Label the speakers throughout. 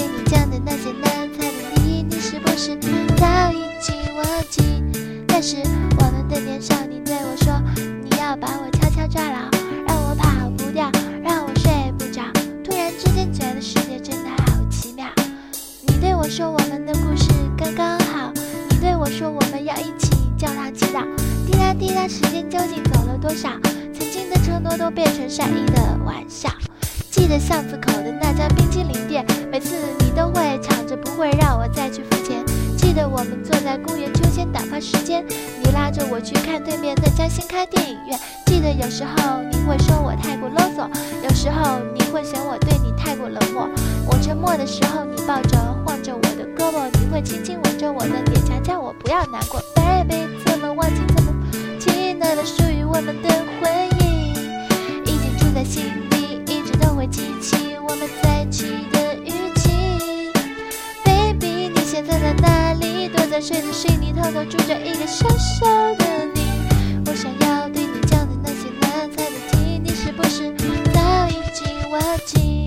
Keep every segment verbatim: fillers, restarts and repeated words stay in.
Speaker 1: 对你讲的那些难猜的谜，你是不是早已经忘记？但是我们的年少，你对我说，你要把我悄悄抓牢，让我跑不掉，让我睡不着。突然之间觉得世界真的好奇妙。你对我说我们的故事刚刚好，你对我说我们要一起教堂祈祷。滴答滴答，时间究竟走了多少？曾经的承诺都变成善意的玩笑。记得巷子口的那家冰淇淋店，每次你都会抢着不会让我再去付钱。记得我们坐在公园秋千打发时间，你拉着我去看对面那家新开电影院。记得有时候你会说我太过啰嗦，有时候你会嫌我对你太过冷漠。我沉默的时候，你抱着晃着我的胳膊，你会轻轻吻着我的脸颊，叫我不要难过。 Baby， 怎么忘记怎么记那个属于我们的回忆，已经住在心底，一直都会记起我们在一起的语气。 Baby， 你现在在哪里？躲在谁的心里偷偷住着一个小小的你。我想要对你讲的那些难猜的题，你是不是早已经忘记？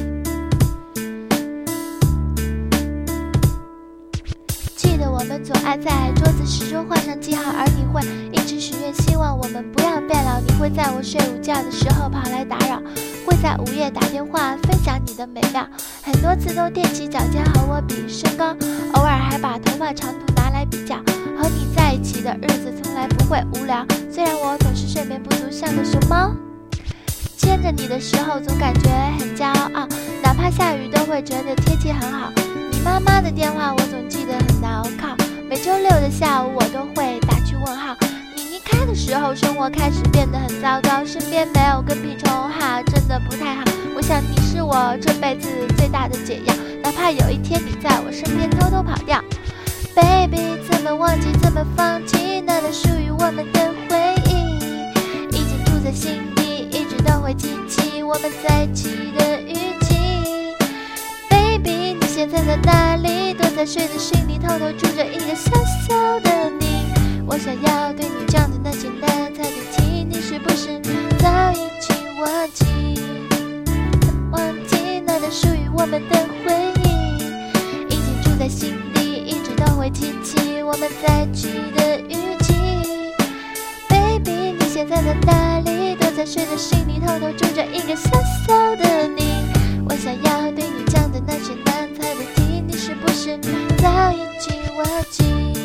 Speaker 1: 记得我们总爱在桌子始终画上记号，而你会一直许愿，希望我们不要变老。你会在我睡午觉的时候跑来打扰，会在午夜打电话分享你的美妙，很多次都踮起脚尖和我比身高，偶尔还把头发长度拿来比较。和你在一起的日子从来不会无聊，虽然我总是睡眠不足，像个熊猫。牵着你的时候总感觉很骄傲，哪怕下雨都会觉得天气很好。你妈妈的电话我总记得很牢靠，每周六的下午我都会打去问号。你离开的时候，生活开始变得很糟糕，身边没有跟屁虫哈，真的不太好。我想你是我这辈子最大的解药，哪怕有一天你在我身边偷偷跑掉。Baby， 怎么忘记怎么放弃那段属于我们的回忆，已经住在心底，一直都会记起我们在一起的语气。 Baby， 你现在在哪里？躲在谁的心里偷偷住着一个小小的你。我想要对你讲的那些难猜的题，你是不是早已经忘记？忘记那段属于我们的回忆，已经住在心底，一直都会记起我们在一起的语气。 Baby， 你现在在哪里？躲在谁的心里偷偷住着一个小小的你。我想要对你讲的那些难猜的题，你是不是早已经忘记？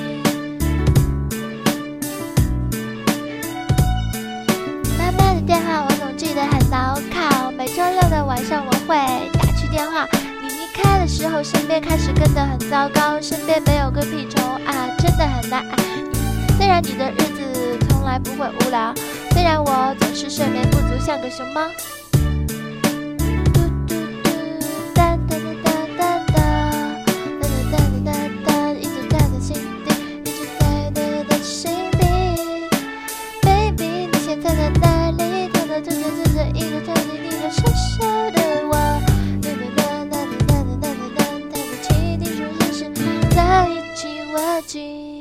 Speaker 1: 妈妈的电话我总记得很牢靠，每周六的晚上我会打去电话。你离开的时候，身边开始跟得很糟糕，身边没有个屁虫啊，真的很难爱。虽然你的日子从来不会无聊，虽然我总是睡眠不足，像个熊猫。早已经忘记。